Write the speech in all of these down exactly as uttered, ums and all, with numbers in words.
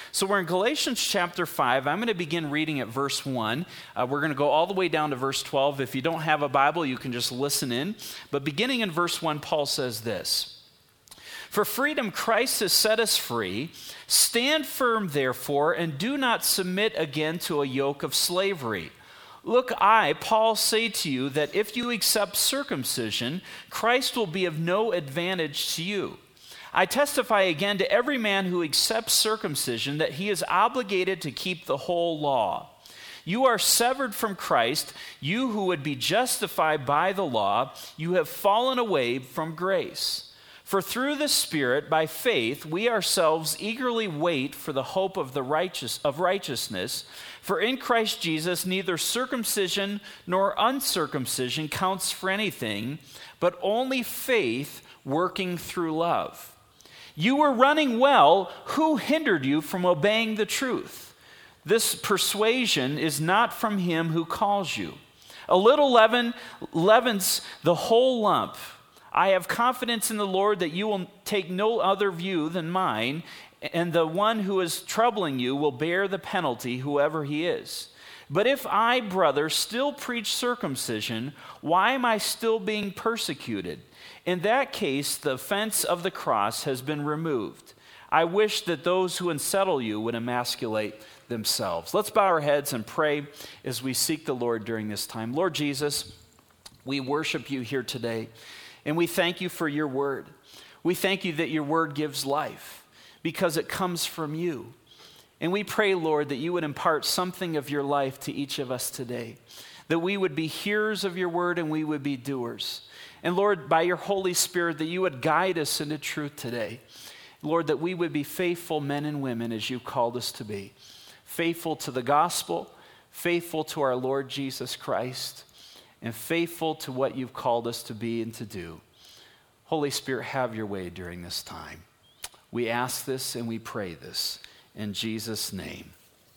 So we're in Galatians chapter five. I'm going to begin reading at verse one. Uh, we're going to go all the way down to verse twelve. If you don't have a Bible, you can just listen in. But beginning in verse one, Paul says this: "For freedom Christ has set us free. Stand firm, therefore, and do not submit again to a yoke of slavery. Look, I, Paul, say to you that if you accept circumcision, Christ will be of no advantage to you. I testify again to every man who accepts circumcision that he is obligated to keep the whole law. You are severed from Christ, you who would be justified by the law. You have fallen away from grace. For through the Spirit, by faith, we ourselves eagerly wait for the hope of the righteous of righteousness. For in Christ Jesus, neither circumcision nor uncircumcision counts for anything, but only faith working through love. You were running well. Who hindered you from obeying the truth? This persuasion is not from him who calls you. A little leaven leavens the whole lump. I have confidence in the Lord that you will take no other view than mine, and the one who is troubling you will bear the penalty, whoever he is. But if I, brother, still preach circumcision, why am I still being persecuted? In that case, the offense of the cross has been removed. I wish that those who unsettle you would emasculate themselves." Let's bow our heads and pray as we seek the Lord during this time. Lord Jesus, we worship you here today, and we thank you for your word. We thank you that your word gives life because it comes from you. And we pray, Lord, that you would impart something of your life to each of us today, that we would be hearers of your word and we would be doers. And Lord, by your Holy Spirit, that you would guide us into truth today. Lord, that we would be faithful men and women as you called us to be. Faithful to the gospel, faithful to our Lord Jesus Christ, and faithful to what you've called us to be and to do. Holy Spirit, have your way during this time. We ask this and we pray this in Jesus' name.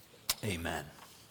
Amen.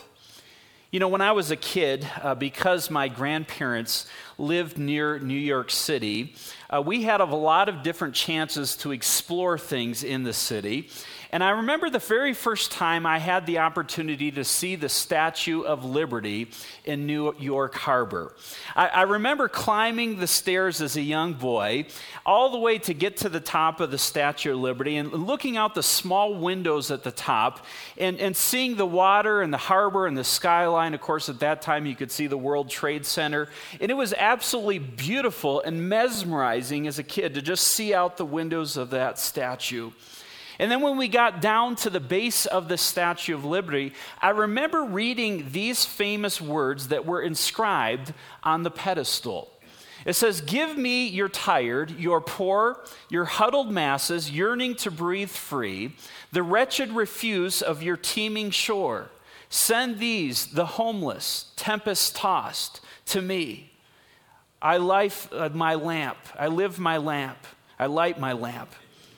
You know, when I was a kid, uh, because my grandparents lived near New York City, uh, we had a lot of different chances to explore things in the city. And I remember the very first time I had the opportunity to see the Statue of Liberty in New York Harbor. I, I remember climbing the stairs as a young boy, all the way to get to the top of the Statue of Liberty and looking out the small windows at the top and, and seeing the water and the harbor and the skyline. Of course, at that time, you could see the World Trade Center. And it was absolutely beautiful and mesmerizing as a kid to just see out the windows of that statue. And then when we got down to the base of the Statue of Liberty, I remember reading these famous words that were inscribed on the pedestal. It says, "Give me your tired, your poor, your huddled masses yearning to breathe free, the wretched refuse of your teeming shore. Send these, the homeless, tempest-tossed, to me. I light uh, my lamp. I live my lamp. I light my lamp.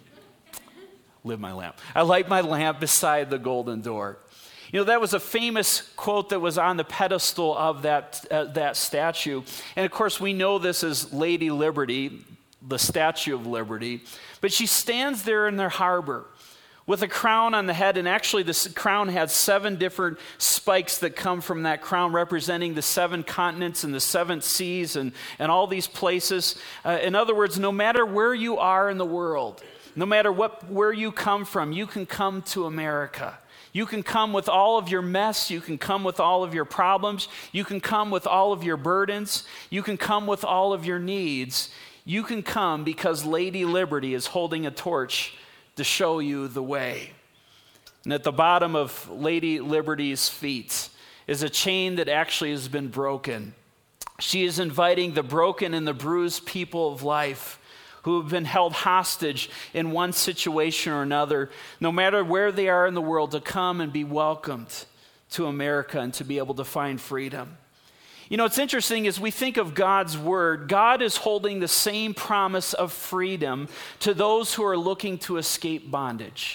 Live my lamp. I light my lamp beside the golden door." You know, that was a famous quote that was on the pedestal of that, uh, that statue. And of course, we know this as Lady Liberty, the Statue of Liberty. But she stands there in the harbor with a crown on the head. And actually, this crown had seven different spikes that come from that crown, representing the seven continents and the seven seas and, and all these places. Uh, in other words, no matter where you are in the world, no matter what, where you come from, you can come to America. You can come with all of your mess. You can come with all of your problems. You can come with all of your burdens. You can come with all of your needs. You can come because Lady Liberty is holding a torch to show you the way. And at the bottom of Lady Liberty's feet is a chain that actually has been broken. She is inviting the broken and the bruised people of life who have been held hostage in one situation or another, no matter where they are in the world, to come and be welcomed to America and to be able to find freedom. You know, it's interesting as we think of God's word, God is holding the same promise of freedom to those who are looking to escape bondage.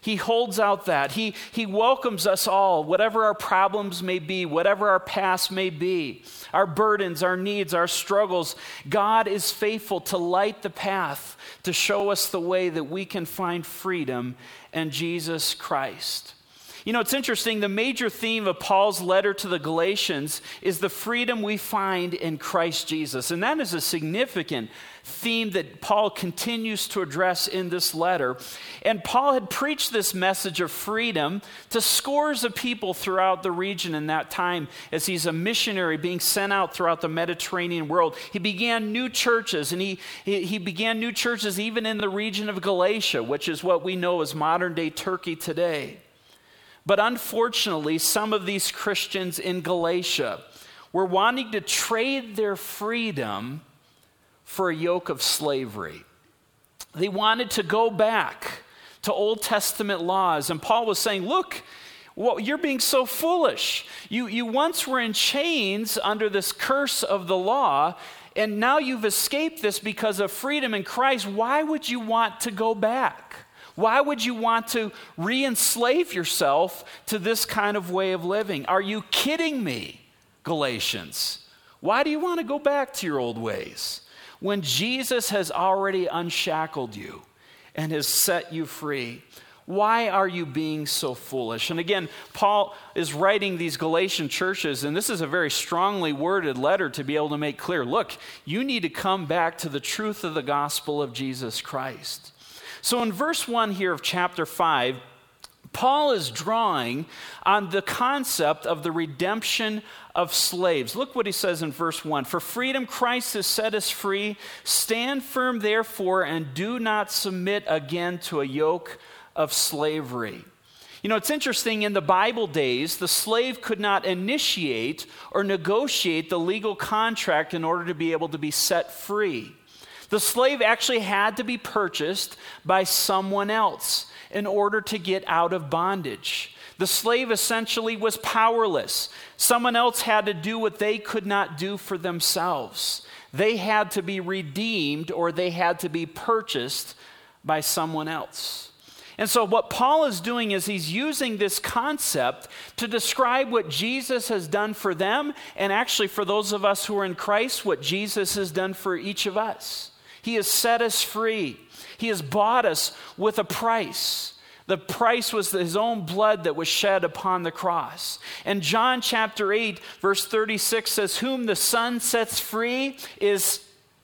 He holds out that. He, he welcomes us all, whatever our problems may be, whatever our past may be, our burdens, our needs, our struggles. God is faithful to light the path, to show us the way that we can find freedom in Jesus Christ. You know, it's interesting. The major theme of Paul's letter to the Galatians is the freedom we find in Christ Jesus. And that is a significant theme that Paul continues to address in this letter. And Paul had preached this message of freedom to scores of people throughout the region in that time as he's a missionary being sent out throughout the Mediterranean world. He began new churches, and he, he began new churches even in the region of Galatia, which is what we know as modern-day Turkey today. But unfortunately, some of these Christians in Galatia were wanting to trade their freedom for a yoke of slavery. They wanted to go back to Old Testament laws. And Paul was saying, look, well, you're being so foolish. You, you once were in chains under this curse of the law, and now you've escaped this because of freedom in Christ. Why would you want to go back? Why would you want to re-enslave yourself to this kind of way of living? Are you kidding me, Galatians? Why do you want to go back to your old ways when Jesus has already unshackled you and has set you free? Why are you being so foolish? And again, Paul is writing these Galatian churches, and this is a very strongly worded letter to be able to make clear, look, you need to come back to the truth of the gospel of Jesus Christ. So in verse one here of chapter five, Paul is drawing on the concept of the redemption of slaves. Look what he says in verse one. For freedom Christ has set us free. Stand firm therefore and do not submit again to a yoke of slavery. You know, it's interesting, in the Bible days, the slave could not initiate or negotiate the legal contract in order to be able to be set free. The slave actually had to be purchased by someone else in order to get out of bondage. The slave essentially was powerless. Someone else had to do what they could not do for themselves. They had to be redeemed, or they had to be purchased by someone else. And so what Paul is doing is he's using this concept to describe what Jesus has done for them, and actually for those of us who are in Christ, what Jesus has done for each of us. He has set us free. He has bought us with a price. The price was his own blood that was shed upon the cross. And John chapter eight, verse thirty-six says, whom the Son sets free is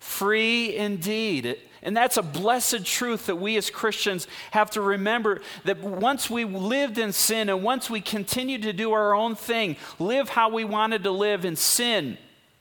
free indeed. And that's a blessed truth that we as Christians have to remember, that once we lived in sin and once we continued to do our own thing, live how we wanted to live in sin,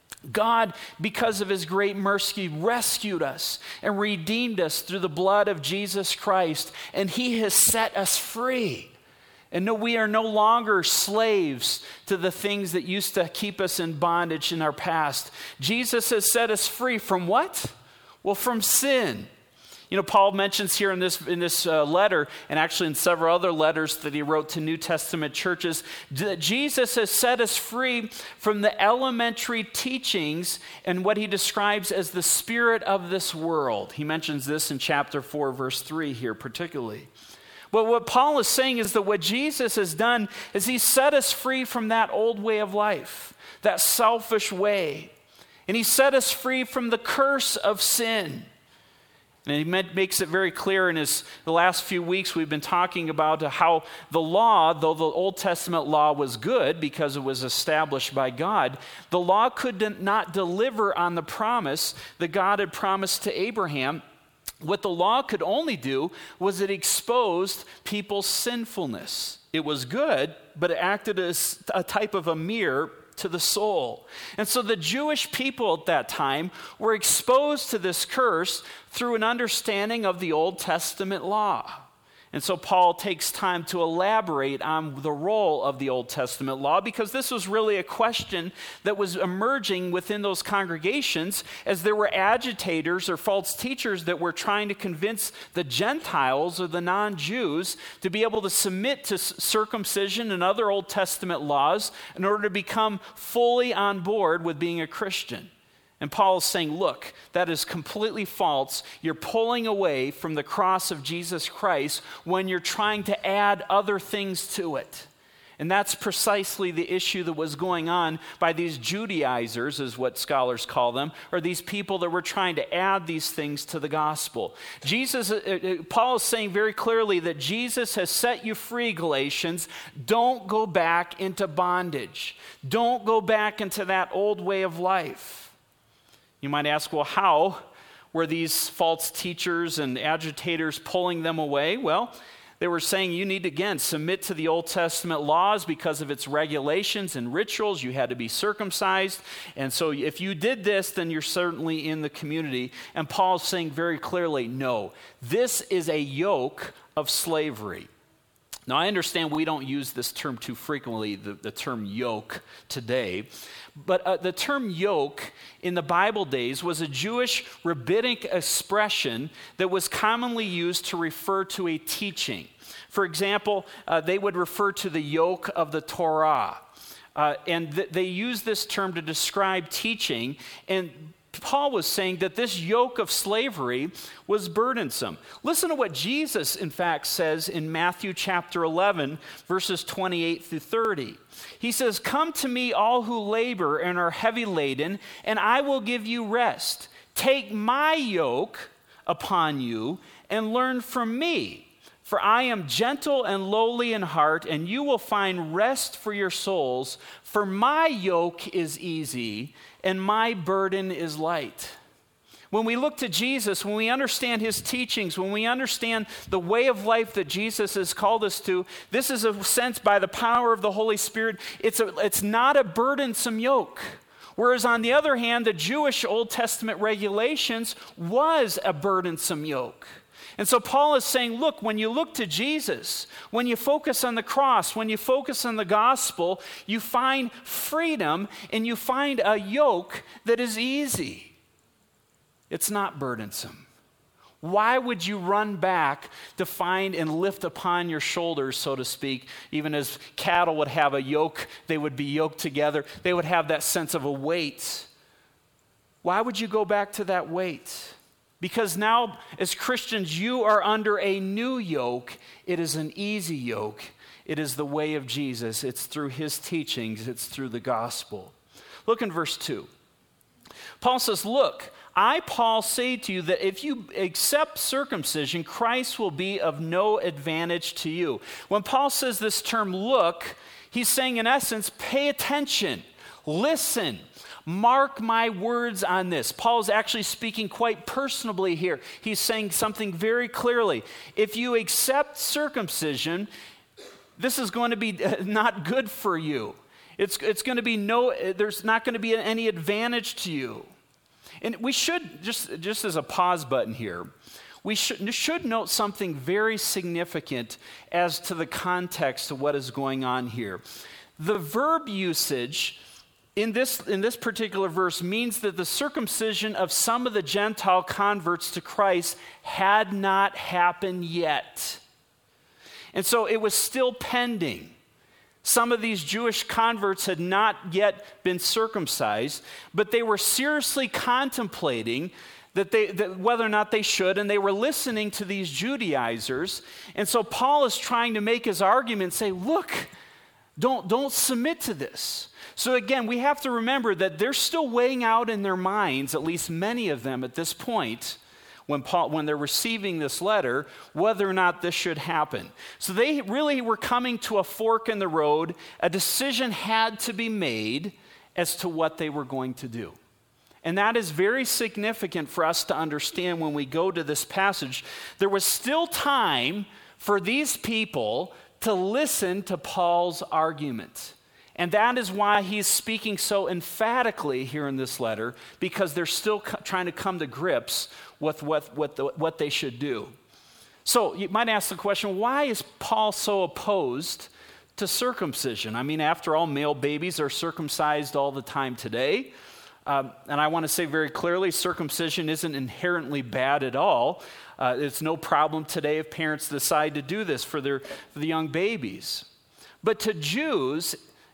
God, because of his great mercy, rescued us and redeemed us through the blood of Jesus Christ, and he has set us free. And no, we are no longer slaves to the things that used to keep us in bondage in our past. Jesus has set us free from what? Well, from sin. You know, Paul mentions here in this in this uh, letter, and actually in several other letters that he wrote to New Testament churches, that Jesus has set us free from the elementary teachings and what he describes as the spirit of this world. He mentions this in chapter four, verse three here particularly. But what Paul is saying is that what Jesus has done is he set us free from that old way of life, that selfish way. And he set us free from the curse of sin. And he makes it very clear in his the last few weeks we've been talking about how the law, though the Old Testament law was good because it was established by God, the law could not deliver on the promise that God had promised to Abraham. What the law could only do was it exposed people's sinfulness. It was good, but it acted as a type of a mirror to the soul. And so the Jewish people at that time were exposed to this curse through an understanding of the Old Testament law. And so Paul takes time to elaborate on the role of the Old Testament law, because this was really a question that was emerging within those congregations as there were agitators or false teachers that were trying to convince the Gentiles or the non-Jews to be able to submit to circumcision and other Old Testament laws in order to become fully on board with being a Christian. And Paul is saying, look, that is completely false. You're pulling away from the cross of Jesus Christ when you're trying to add other things to it. And that's precisely the issue that was going on by these Judaizers, is what scholars call them, or these people that were trying to add these things to the gospel. Jesus, uh, Paul is saying very clearly that Jesus has set you free, Galatians. Don't go back into bondage. Don't go back into that old way of life. You might ask, well, how were these false teachers and agitators pulling them away? Well, they were saying you need to, again, submit to the Old Testament laws because of its regulations and rituals. You had to be circumcised. And so if you did this, then you're certainly in the community. And Paul's saying very clearly, no, this is a yoke of slavery. Now, I understand we don't use this term too frequently, the, the term yoke today. But uh, the term yoke in the Bible days was a Jewish rabbinic expression that was commonly used to refer to a teaching. For example, uh, they would refer to the yoke of the Torah. Uh, and th- they use this term to describe teaching. And Paul was saying that this yoke of slavery was burdensome. Listen to what Jesus, in fact, says in Matthew chapter eleven, verses twenty-eight through thirty. He says, "Come to me, all who labor and are heavy laden, and I will give you rest. Take my yoke upon you and learn from me. For I am gentle and lowly in heart, and you will find rest for your souls. For my yoke is easy, and my burden is light." When we look to Jesus, when we understand his teachings, when we understand the way of life that Jesus has called us to, this is a sense by the power of the Holy Spirit. It's, a, it's not a burdensome yoke. Whereas on the other hand, the Jewish Old Testament regulations was a burdensome yoke. And so Paul is saying, look, when you look to Jesus, when you focus on the cross, when you focus on the gospel, you find freedom and you find a yoke that is easy. It's not burdensome. Why would you run back to find and lift upon your shoulders, so to speak, even as cattle would have a yoke, they would be yoked together, they would have that sense of a weight. Why would you go back to that weight? Because now, as Christians, you are under a new yoke. It is an easy yoke. It is the way of Jesus. It's through his teachings. It's through the gospel. Look in verse two. Paul says, "Look, I, Paul, say to you that if you accept circumcision, Christ will be of no advantage to you." When Paul says this term, look, he's saying in essence, pay attention, listen. Mark my words on this. Paul's actually speaking quite personably here. He's saying something very clearly. If you accept circumcision, this is going to be not good for you. It's, it's going to be no, there's not going to be any advantage to you. And we should, just, just as a pause button here, we should, should note something very significant as to the context of what is going on here. The verb usage In this, in this particular verse means that the circumcision of some of the Gentile converts to Christ had not happened yet. And so it was still pending. Some of these Jewish converts had not yet been circumcised, but they were seriously contemplating that they, that whether or not they should, and they were listening to these Judaizers. And so Paul is trying to make his argument, say, look, don't, don't submit to this. So again, we have to remember that they're still weighing out in their minds, at least many of them at this point, when Paul, when they're receiving this letter, whether or not this should happen. So they really were coming to a fork in the road. A decision had to be made as to what they were going to do. And that is very significant for us to understand when we go to this passage. There was still time for these people to listen to Paul's argument. And that is why he's speaking so emphatically here in this letter, because they're still co- trying to come to grips with what, what, the, what they should do. So you might ask the question, why is Paul so opposed to circumcision? I mean, after all, male babies are circumcised all the time today. Um, and I want to say very clearly, circumcision isn't inherently bad at all. Uh, it's no problem today if parents decide to do this for their for the young babies. But to Jews,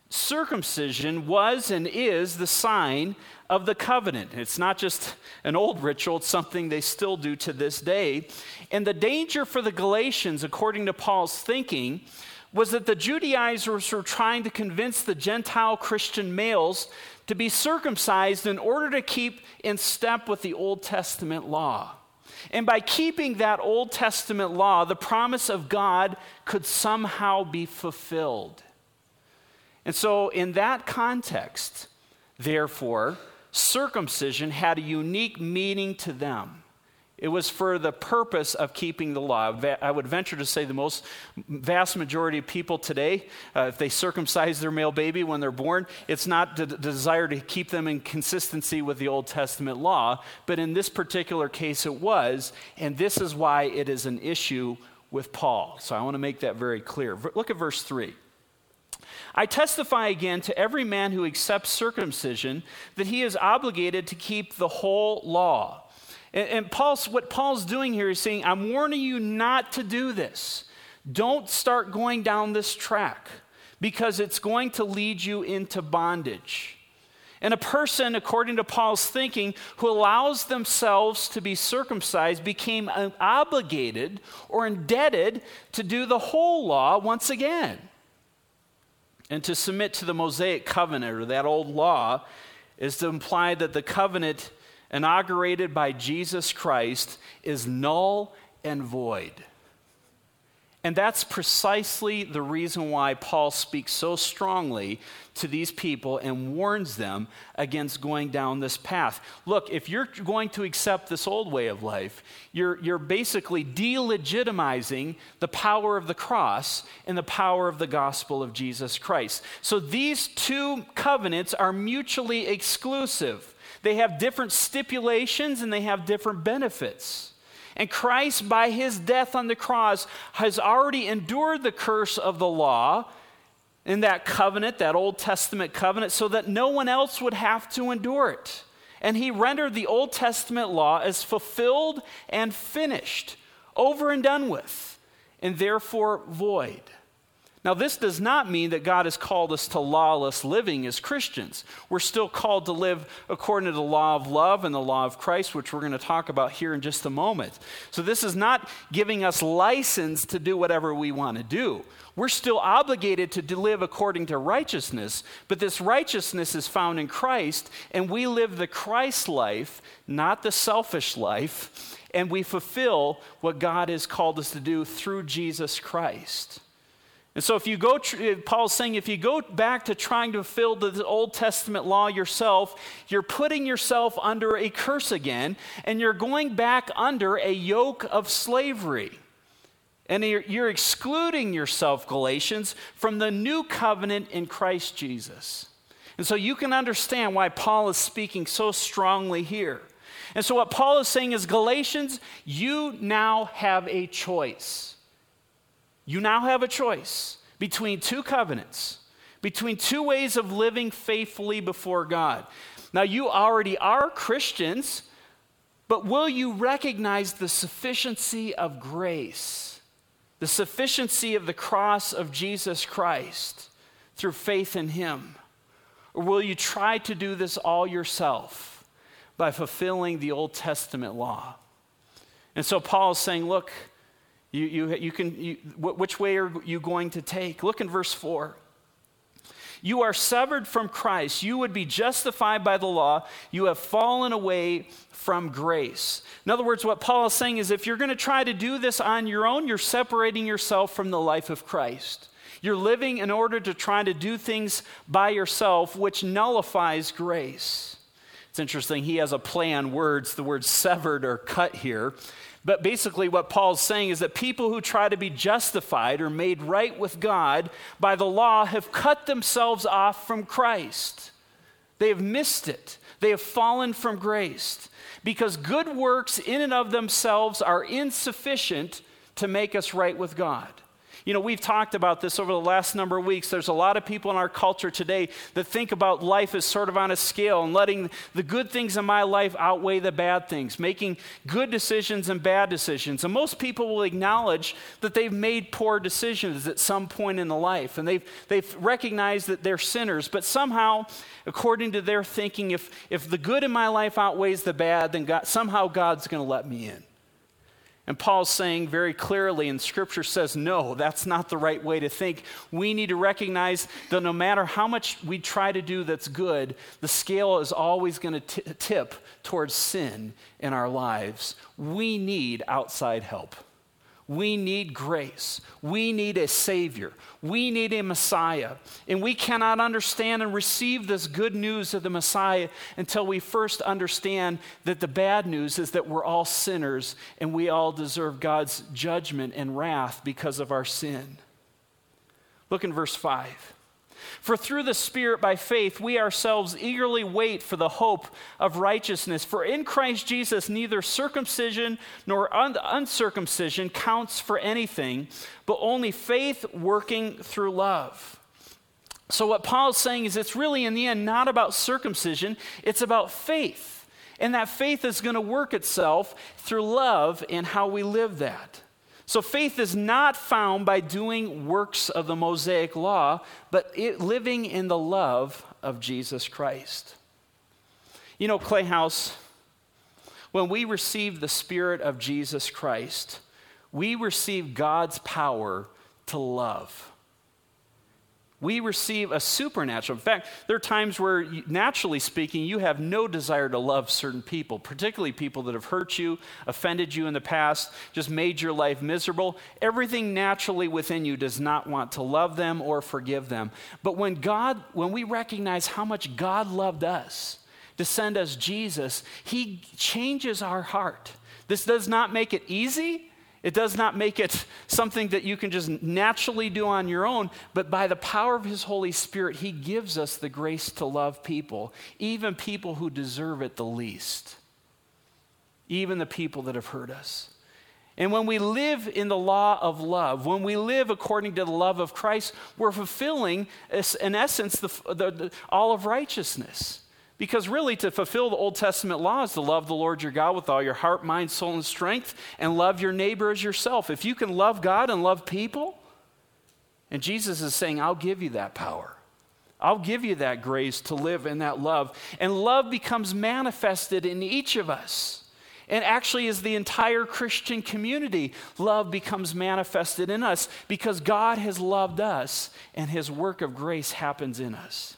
circumcision was and is the sign of the covenant. It's not just an old ritual, it's something they still do to this day. And the danger for the Galatians, according to Paul's thinking, was that the Judaizers were trying to convince the Gentile Christian males to be circumcised in order to keep in step with the Old Testament law. And by keeping that Old Testament law, the promise of God could somehow be fulfilled. And so in that context, therefore, circumcision had a unique meaning to them. It was for the purpose of keeping the law. I would venture to say the most vast majority of people today, uh, if they circumcise their male baby when they're born, it's not the desire to keep them in consistency with the Old Testament law, but in this particular case it was, and this is why it is an issue with Paul. So I want to make that very clear. Look at verse three. I testify again to every man who accepts circumcision that he is obligated to keep the whole law. And, and Paul's, what Paul's doing here is saying, I'm warning you not to do this. Don't start going down this track because it's going to lead you into bondage. And a person, according to Paul's thinking, who allows themselves to be circumcised became obligated or indebted to do the whole law once again. And to submit to the Mosaic covenant, or that old law, is to imply that the covenant inaugurated by Jesus Christ is null and void. And that's precisely the reason why Paul speaks so strongly to these people and warns them against going down this path. Look, if you're going to accept this old way of life, you're, you're basically delegitimizing the power of the cross and the power of the gospel of Jesus Christ. So these two covenants are mutually exclusive. They have different stipulations and they have different benefits. And Christ, by his death on the cross, has already endured the curse of the law in that covenant, that Old Testament covenant, so that no one else would have to endure it. And he rendered the Old Testament law as fulfilled and finished, over and done with, and therefore void. Now, this does not mean that God has called us to lawless living as Christians. We're still called to live according to the law of love and the law of Christ, which we're going to talk about here in just a moment. So this is not giving us license to do whatever we want to do. We're still obligated to live according to righteousness, but this righteousness is found in Christ, and we live the Christ life, not the selfish life, and we fulfill what God has called us to do through Jesus Christ. And so if you go, Paul's saying, if you go back to trying to fulfill the Old Testament law yourself, you're putting yourself under a curse again, and you're going back under a yoke of slavery. And you're, you're excluding yourself, Galatians, from the new covenant in Christ Jesus. And so you can understand why Paul is speaking so strongly here. And so what Paul is saying is, Galatians, you now have a choice. You now have a choice between two covenants, between two ways of living faithfully before God. Now, you already are Christians, but will you recognize the sufficiency of grace, the sufficiency of the cross of Jesus Christ through faith in him? Or will you try to do this all yourself by fulfilling the Old Testament law? And so Paul is saying, look, You, you, you can, you, which way are you going to take? Look in verse four. You are severed from Christ. You would be justified by the law. You have fallen away from grace. In other words, what Paul is saying is if you're going to try to do this on your own, you're separating yourself from the life of Christ. You're living in order to try to do things by yourself, which nullifies grace. It's interesting. He has a play on words, the word severed or cut here. But basically what Paul's saying is that people who try to be justified or made right with God by the law have cut themselves off from Christ. They have missed it. They have fallen from grace because good works in and of themselves are insufficient to make us right with God. You know, we've talked about this over the last number of weeks. There's a lot of people in our culture today that think about life as sort of on a scale and letting the good things in my life outweigh the bad things, making good decisions and bad decisions. And most people will acknowledge that they've made poor decisions at some point in the life, and they've, they've recognized that they're sinners. But somehow, according to their thinking, if, if the good in my life outweighs the bad, then God, somehow God's going to let me in. And Paul's saying very clearly, and Scripture says, no, that's not the right way to think. We need to recognize that no matter how much we try to do that's good, the scale is always going to t- tip towards sin in our lives. We need outside help. We need grace. We need a Savior. We need a Messiah. And we cannot understand and receive this good news of the Messiah until we first understand that the bad news is that we're all sinners and we all deserve God's judgment and wrath because of our sin. Look in verse five. For through the Spirit by faith we ourselves eagerly wait for the hope of righteousness. For in Christ Jesus neither circumcision nor un- uncircumcision counts for anything, but only faith working through love. So what Paul's saying is it's really in the end not about circumcision, it's about faith. And that faith is going to work itself through love and how we live that. So faith is not found by doing works of the Mosaic law, but it, living in the love of Jesus Christ. You know, Clay House, when we receive the Spirit of Jesus Christ, we receive God's power to love. We receive a supernatural. In fact, there are times where, you, naturally speaking, you have no desire to love certain people, particularly people that have hurt you, offended you in the past, just made your life miserable. Everything naturally within you does not want to love them or forgive them. But when God, when we recognize how much God loved us to send us Jesus, He changes our heart. This does not make it easy. It does not make it something that you can just naturally do on your own, but by the power of His Holy Spirit, He gives us the grace to love people, even people who deserve it the least, even the people that have hurt us. And when we live in the law of love, when we live according to the love of Christ, we're fulfilling, in essence, the, the, the, all of righteousness. Because really, to fulfill the Old Testament law is to love the Lord your God with all your heart, mind, soul, and strength, and love your neighbor as yourself. If you can love God and love people, and Jesus is saying, I'll give you that power. I'll give you that grace to live in that love. And love becomes manifested in each of us. And actually, as the entire Christian community, love becomes manifested in us because God has loved us, and His work of grace happens in us.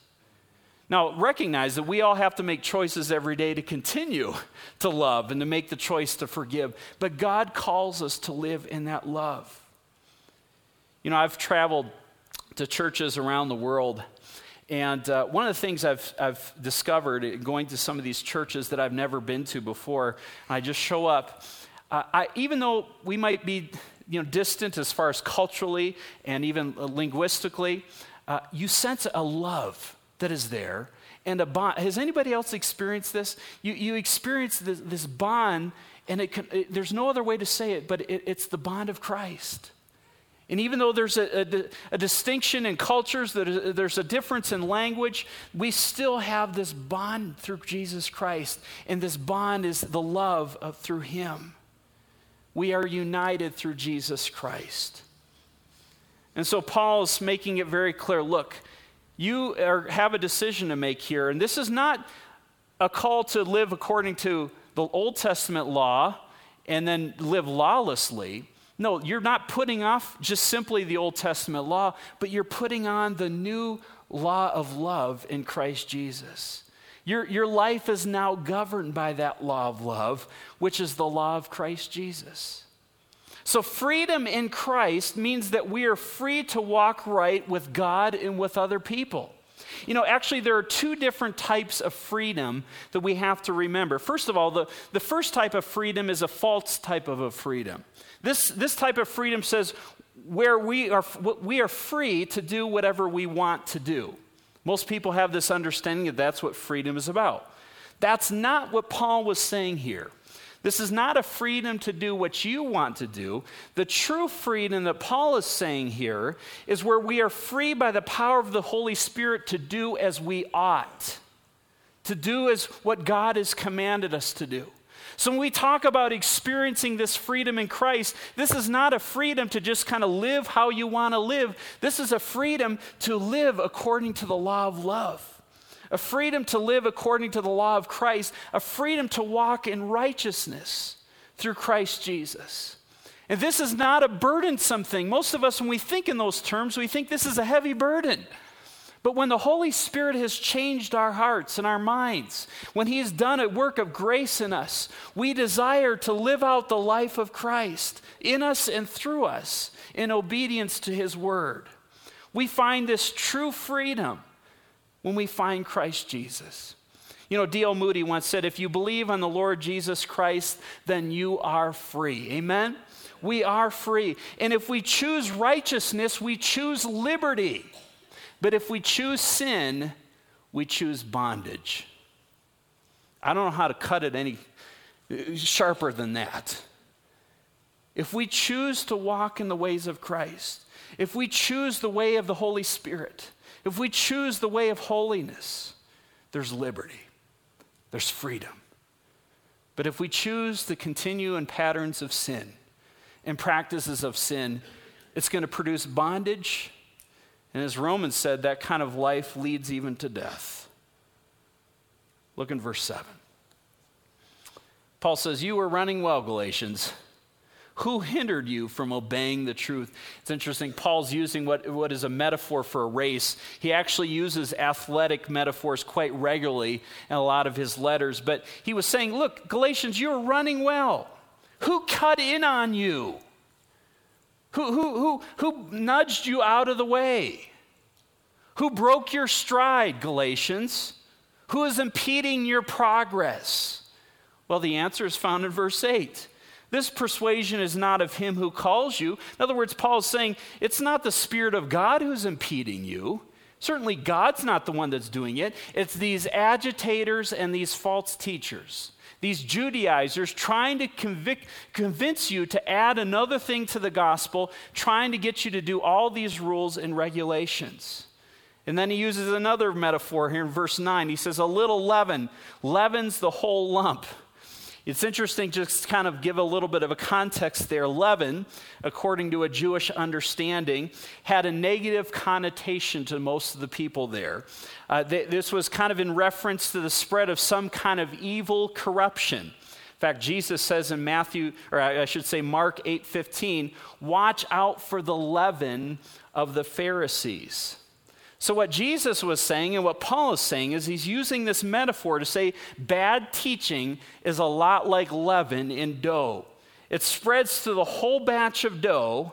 Now, recognize that we all have to make choices every day to continue to love and to make the choice to forgive. But God calls us to live in that love. You know, I've traveled to churches around the world, and uh, one of the things I've, I've discovered going to some of these churches that I've never been to before, I just show up, uh, I, even though we might be you know, distant as far as culturally and even linguistically, uh, you sense a love that is there, and a bond. Has anybody else experienced this? You you experience this, this bond, and it, can, it there's no other way to say it, but it, it's the bond of Christ. And even though there's a, a, a distinction in cultures, that there's a difference in language, we still have this bond through Jesus Christ, and this bond is the love of, through Him. We are united through Jesus Christ. And so Paul is making it very clear, look, you are, have a decision to make here, and this is not a call to live according to the Old Testament law and then live lawlessly. No, you're not putting off just simply the Old Testament law, but you're putting on the new law of love in Christ Jesus. Your, your life is now governed by that law of love, which is the law of Christ Jesus. So freedom in Christ means that we are free to walk right with God and with other people. You know, actually, there are two different types of freedom that we have to remember. First of all, the, the first type of freedom is a false type of a freedom. This, this type of freedom says where we are, we are free to do whatever we want to do. Most people have this understanding that that's what freedom is about. That's not what Paul was saying here. This is not a freedom to do what you want to do. The true freedom that Paul is saying here is where we are free by the power of the Holy Spirit to do as we ought, to do as what God has commanded us to do. So when we talk about experiencing this freedom in Christ, this is not a freedom to just kind of live how you want to live. This is a freedom to live according to the law of love. A freedom to live according to the law of Christ, a freedom to walk in righteousness through Christ Jesus. And this is not a burdensome thing. Most of us, when we think in those terms, we think this is a heavy burden. But when the Holy Spirit has changed our hearts and our minds, when He has done a work of grace in us, we desire to live out the life of Christ in us and through us in obedience to His word. We find this true freedom when we find Christ Jesus. You know, D L Moody once said, if you believe on the Lord Jesus Christ, then you are free. Amen? We are free. And if we choose righteousness, we choose liberty. But if we choose sin, we choose bondage. I don't know how to cut it any sharper than that. If we choose to walk in the ways of Christ, if we choose the way of the Holy Spirit, if we choose the way of holiness, there's liberty, there's freedom. But if we choose to continue in patterns of sin and practices of sin, it's going to produce bondage. And as Romans said, that kind of life leads even to death. Look in verse seven. Paul says, you were running well, Galatians. Who hindered you from obeying the truth? It's interesting. Paul's using what, what is a metaphor for a race. He actually uses athletic metaphors quite regularly in a lot of his letters. But he was saying, look, Galatians, you're running well. Who cut in on you? Who, who, who, who nudged you out of the way? Who broke your stride, Galatians? Who is impeding your progress? Well, the answer is found in verse eight. This persuasion is not of him who calls you. In other words, Paul is saying it's not the Spirit of God who's impeding you. Certainly God's not the one that's doing it. It's these agitators and these false teachers, these Judaizers trying to convict, convince you to add another thing to the gospel, trying to get you to do all these rules and regulations. And then he uses another metaphor here in verse nine. He says, a little leaven leavens the whole lump. It's interesting just to kind of give a little bit of a context there. Leaven, according to a Jewish understanding, had a negative connotation to most of the people there. Uh, th- this was kind of in reference to the spread of some kind of evil corruption. In fact, Jesus says in Matthew, or I should say Mark eight fifteen, watch out for the leaven of the Pharisees. So what Jesus was saying and what Paul is saying is he's using this metaphor to say bad teaching is a lot like leaven in dough. It spreads to the whole batch of dough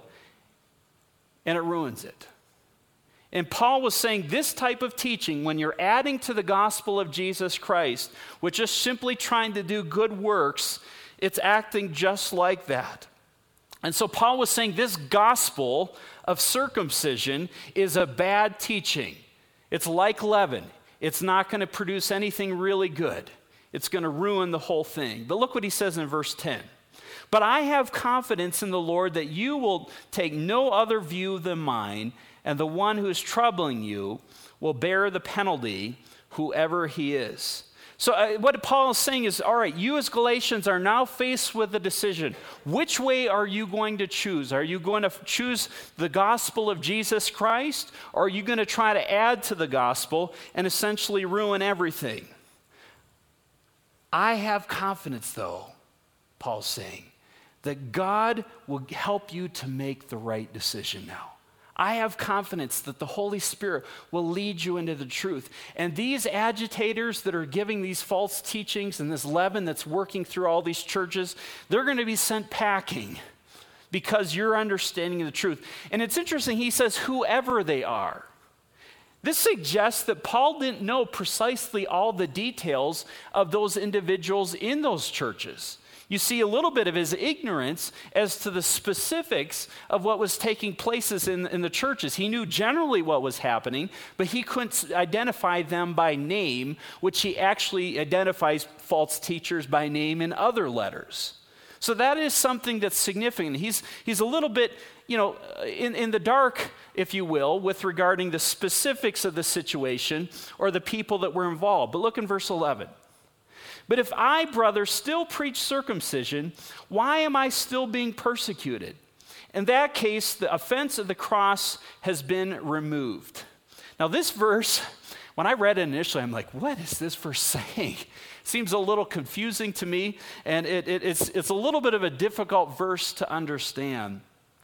and it ruins it. And Paul was saying this type of teaching, when you're adding to the gospel of Jesus Christ, with just simply trying to do good works, it's acting just like that. And so Paul was saying this gospel of circumcision is a bad teaching. It's like leaven. It's not going to produce anything really good. It's going to ruin the whole thing. But look what he says in verse ten. But I have confidence in the Lord that you will take no other view than mine, and the one who is troubling you will bear the penalty, whoever he is. So uh, what Paul is saying is, all right, you as Galatians are now faced with a decision. Which way are you going to choose? Are you going to f- choose the gospel of Jesus Christ, or are you going to try to add to the gospel and essentially ruin everything? I have confidence, though, Paul's saying, that God will help you to make the right decision now. I have confidence that the Holy Spirit will lead you into the truth. And these agitators that are giving these false teachings and this leaven that's working through all these churches, they're going to be sent packing because you're understanding the truth. And it's interesting, he says, whoever they are. This suggests that Paul didn't know precisely all the details of those individuals in those churches. You see a little bit of his ignorance as to the specifics of what was taking places in, in the churches. He knew generally what was happening, but he couldn't identify them by name, which he actually identifies false teachers by name in other letters. So that is something that's significant. He's, he's a little bit, you know, in, in the dark, if you will, with regarding the specifics of the situation or the people that were involved. But look in verse eleven. But if I, brothers, still preach circumcision, why am I still being persecuted? In that case, the offense of the cross has been removed. Now this verse, when I read it initially, I'm like, what is this verse saying? Seems a little confusing to me, and it, it, it's, it's a little bit of a difficult verse to understand.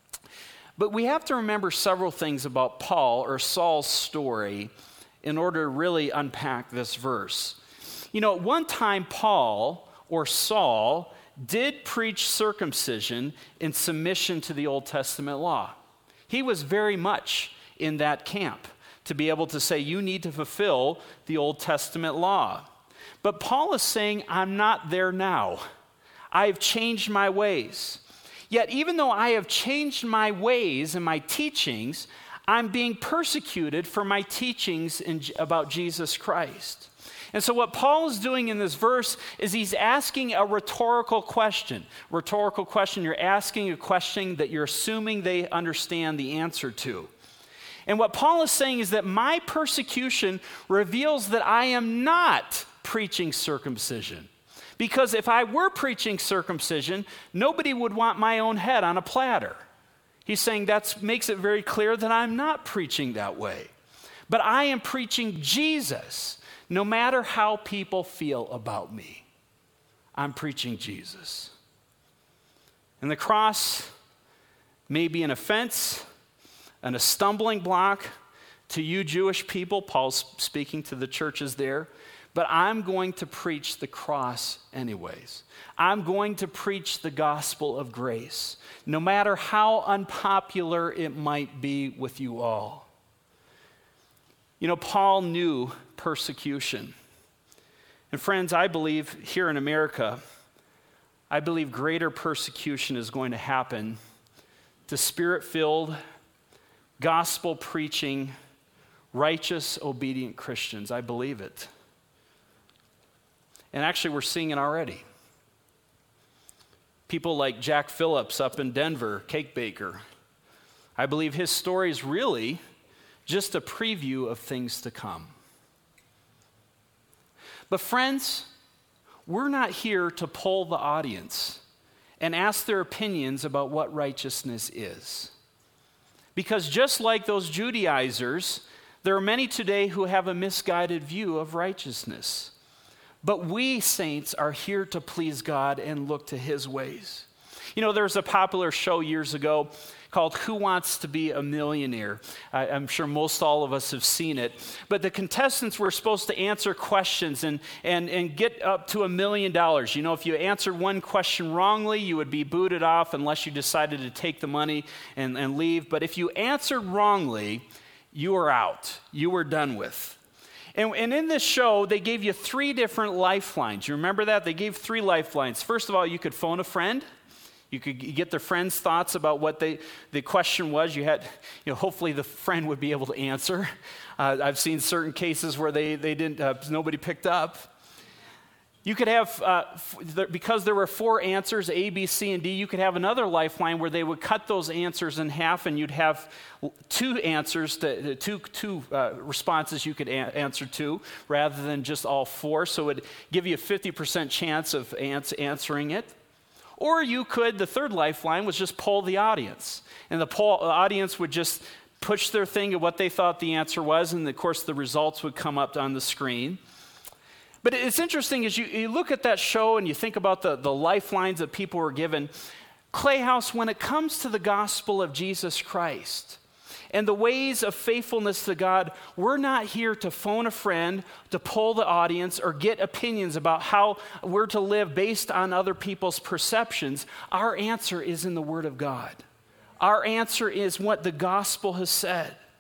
But we have to remember several things about Paul or Saul's story in order to really unpack this verse. You know, at one time, Paul or Saul did preach circumcision in submission to the Old Testament law. He was very much in that camp to be able to say, you need to fulfill the Old Testament law. But Paul is saying, I'm not there now. I have changed my ways. Yet even though I have changed my ways and my teachings, I'm being persecuted for my teachings in, about Jesus Christ. And so what Paul is doing in this verse is he's asking a rhetorical question. Rhetorical question, you're asking a question that you're assuming they understand the answer to. And what Paul is saying is that my persecution reveals that I am not preaching circumcision. Because if I were preaching circumcision, nobody would want my own head on a platter. He's saying that makes it very clear that I'm not preaching that way. But I am preaching Jesus. No matter how people feel about me, I'm preaching Jesus. And the cross may be an offense and a stumbling block to you Jewish people. Paul's speaking to the churches there. But I'm going to preach the cross anyways. I'm going to preach the gospel of grace, no matter how unpopular it might be with you all. You know, Paul knew persecution. And friends, I believe here in America, I believe greater persecution is going to happen to spirit-filled, gospel-preaching, righteous, obedient Christians. I believe it. And actually, we're seeing it already. People like Jack Phillips up in Denver, cake baker. I believe his story is really just a preview of things to come. But friends, we're not here to poll the audience and ask their opinions about what righteousness is. Because just like those Judaizers, there are many today who have a misguided view of righteousness. But we saints are here to please God and look to his ways. You know, there was a popular show years ago called Who Wants to Be a Millionaire? I, I'm sure most all of us have seen it. But the contestants were supposed to answer questions and, and, and get up to a million dollars. You know, if you answered one question wrongly, you would be booted off unless you decided to take the money and, and leave. But if you answered wrongly, you were out. You were done with. And, and in this show, they gave you three different lifelines. You remember that? They gave three lifelines. First of all, you could phone a friend. You could get their friend's thoughts about what they, the question was. You had, you know, hopefully the friend would be able to answer. Uh, I've seen certain cases where they, they didn't, uh, nobody picked up. You could have, uh, f- th- because there were four answers, A, B, C, and D, you could have another lifeline where they would cut those answers in half and you'd have two answers, to, two, two uh, responses you could a- answer to rather than just all four. So it would give you a fifty percent chance of ans- answering it. Or you could, the third lifeline was just poll the audience. And the, poll, the audience would just push their thing at what they thought the answer was, and of course the results would come up on the screen. But it's interesting as you, you look at that show and you think about the, the lifelines that people were given. Clay House, when it comes to the gospel of Jesus Christ and the ways of faithfulness to God, we're not here to phone a friend, to poll the audience, or get opinions about how we're to live based on other people's perceptions. Our answer is in the Word of God. Our answer is what the gospel has said.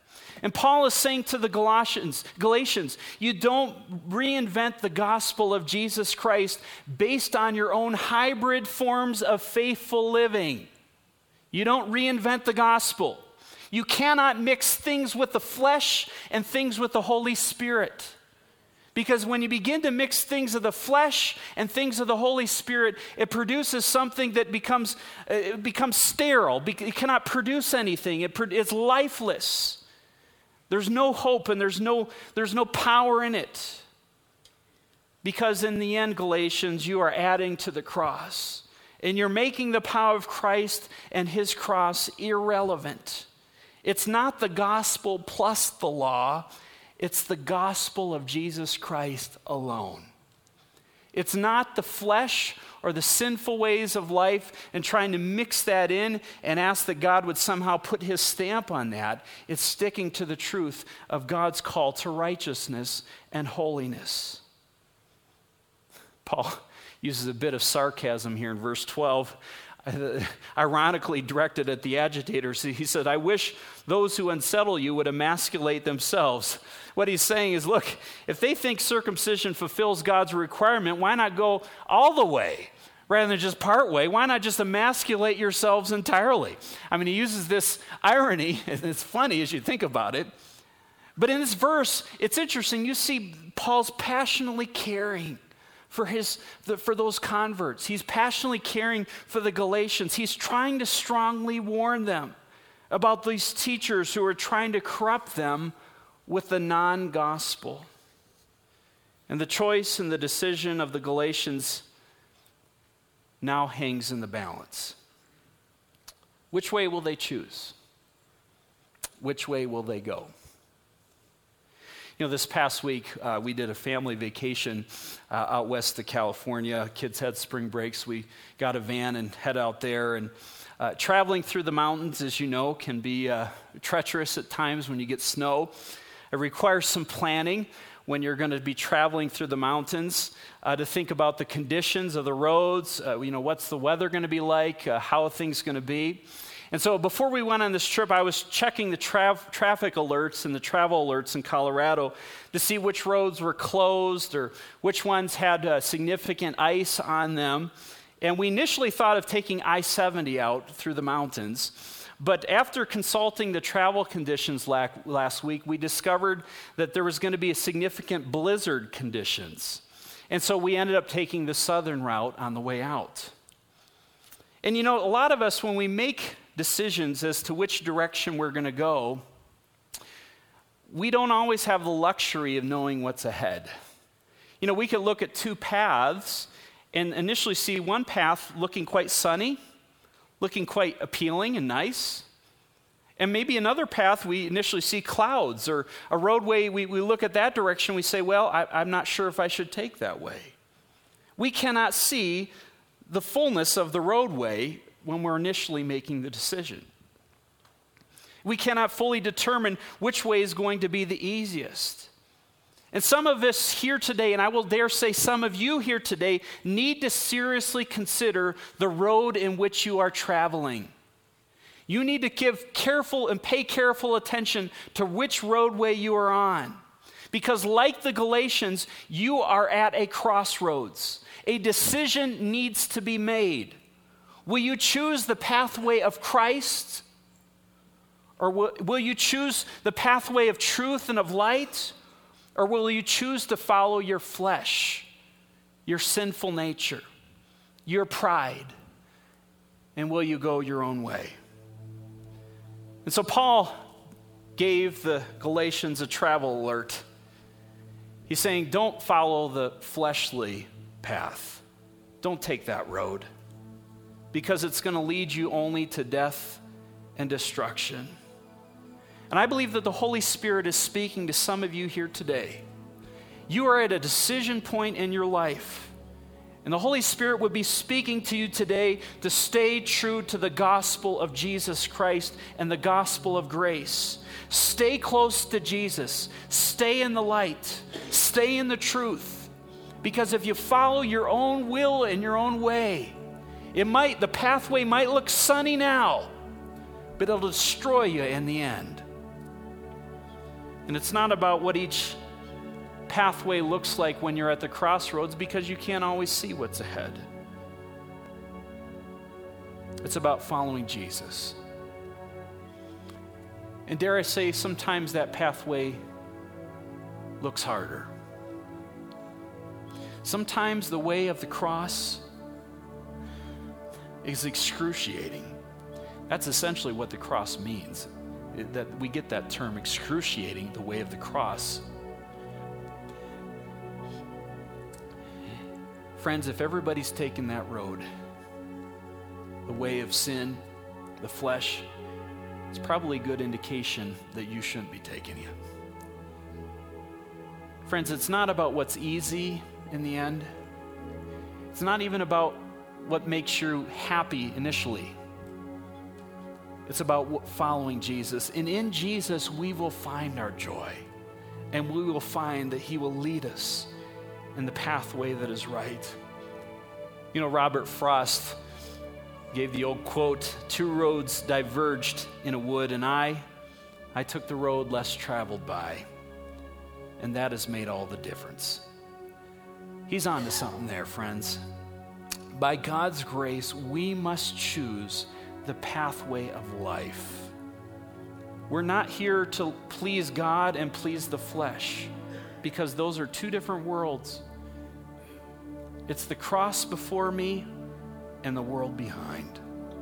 And Paul is saying to the Galatians, Galatians, you don't reinvent the gospel of Jesus Christ based on your own hybrid forms of faithful living. You don't reinvent the gospel. You cannot mix things with the flesh and things with the Holy Spirit. Because when you begin to mix things of the flesh and things of the Holy Spirit, it produces something that becomes, uh, it becomes sterile. It cannot produce anything. It pro- it's lifeless. There's no hope and there's no, there's no power in it. Because in the end, Galatians, you are adding to the cross. And you're making the power of Christ and his cross irrelevant. It's not the gospel plus the law. It's the gospel of Jesus Christ alone. It's not the flesh or the sinful ways of life and trying to mix that in and ask that God would somehow put his stamp on that. It's sticking to the truth of God's call to righteousness and holiness. Paul uses a bit of sarcasm here in verse twelve. Ironically directed at the agitators. He said, I wish those who unsettle you would emasculate themselves. What he's saying is, look, if they think circumcision fulfills God's requirement, why not go all the way rather than just part way? Why not just emasculate yourselves entirely? I mean, he uses this irony, and it's funny as you think about it. But in this verse, it's interesting. You see Paul's passionately caring for his the, for those converts. He's passionately caring for the Galatians. He's trying to strongly warn them about these teachers who are trying to corrupt them with the non-gospel. And the choice and the decision of the Galatians now hangs in the balance. Which way will they choose? Which way will they go? You know, this past week, uh, we did a family vacation uh, out west of California. Kids had spring breaks. We got a van and head out there. And uh, traveling through the mountains, as you know, can be uh, treacherous at times when you get snow. It requires some planning when you're going to be traveling through the mountains uh, to think about the conditions of the roads. Uh, you know, what's the weather going to be like? Uh, how are things going to be? And so before we went on this trip, I was checking the tra- traffic alerts and the travel alerts in Colorado to see which roads were closed or which ones had uh, significant ice on them. And we initially thought of taking I seventy out through the mountains. But after consulting the travel conditions la- last week, we discovered that there was going to be a significant blizzard conditions. And so we ended up taking the southern route on the way out. And you know, a lot of us, when we make decisions as to which direction we're going to go, we don't always have the luxury of knowing what's ahead. You know, we could look at two paths and initially see one path looking quite sunny, looking quite appealing and nice, and maybe another path we initially see clouds, or a roadway, we, we look at that direction, we say, well, I, I'm not sure if I should take that way. We cannot see the fullness of the roadway when we're initially making the decision. We cannot fully determine which way is going to be the easiest. And some of us here today, and I will dare say some of you here today, need to seriously consider the road in which you are traveling. You need to give careful and pay careful attention to which roadway you are on. Because like the Galatians, you are at a crossroads. A decision needs to be made. Will you choose the pathway of Christ? Or will, will you choose the pathway of truth and of light? Or will you choose to follow your flesh, your sinful nature, your pride? And will you go your own way? And so Paul gave the Galatians a travel alert. He's saying, don't follow the fleshly path. Don't take that road, because it's going to lead you only to death and destruction. And I believe that the Holy Spirit is speaking to some of you here today. You are at a decision point in your life, and the Holy Spirit would be speaking to you today to stay true to the gospel of Jesus Christ and the gospel of grace. Stay close to Jesus. Stay in the light. Stay in the truth. Because if you follow your own will and your own way, It might, the pathway might look sunny now, but it'll destroy you in the end. And it's not about what each pathway looks like when you're at the crossroads, because you can't always see what's ahead. It's about following Jesus. And dare I say, sometimes that pathway looks harder. Sometimes the way of the cross is excruciating. That's essentially what the cross means. That we get that term, excruciating, the way of the cross. Friends, if everybody's taking that road, the way of sin, the flesh, it's probably a good indication that you shouldn't be taking it. Friends, it's not about what's easy in the end. It's not even about what makes you happy initially. It's about following Jesus. And in Jesus, we will find our joy. And we will find that he will lead us in the pathway that is right. You know, Robert Frost gave the old quote, two roads diverged in a wood, and I, I took the road less traveled by. And that has made all the difference. He's on to something there, friends. By God's grace, we must choose the pathway of life. We're not here to please God and please the flesh, because those are two different worlds. It's the cross before me and the world behind.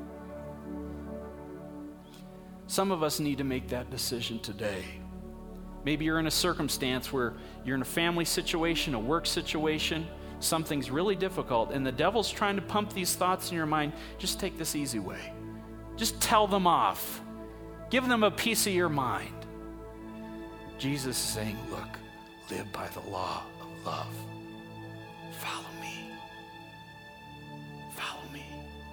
Some of us need to make that decision today. Maybe you're in a circumstance where you're in a family situation, a work situation, something's really difficult, and the devil's trying to pump these thoughts in your mind. Just take this easy way. Just tell them off. Give them a piece of your mind. Jesus is saying, look, live by the law of love. Follow me. Follow me.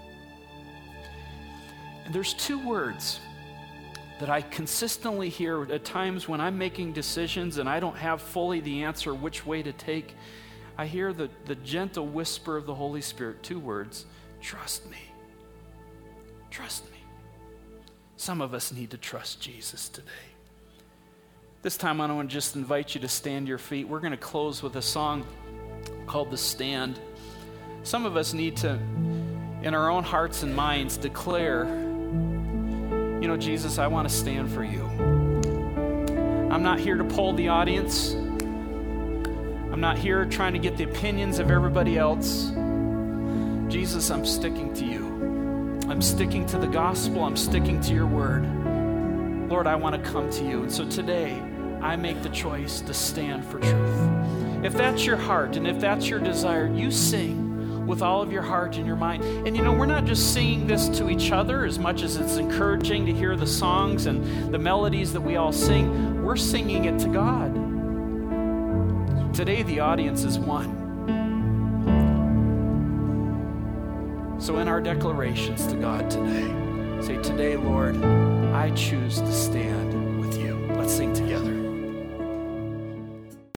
And there's two words that I consistently hear at times when I'm making decisions and I don't have fully the answer which way to take. I hear the, the gentle whisper of the Holy Spirit, two words, trust me. Trust me. Some of us need to trust Jesus today. This time I want to just invite you to stand to your feet. We're going to close with a song called The Stand. Some of us need to, in our own hearts and minds, declare, you know, Jesus, I want to stand for you. I'm not here to poll the audience. I'm not here trying to get the opinions of everybody else. Jesus, I'm sticking to you. I'm sticking to the gospel. I'm sticking to your word. Lord, I want to come to you. And so today, I make the choice to stand for truth. If that's your heart and if that's your desire, you sing with all of your heart and your mind. And you know, we're not just singing this to each other as much as it's encouraging to hear the songs and the melodies that we all sing. We're singing it to God. Today, the audience is one. So in our declarations to God today, say, today, Lord, I choose to stand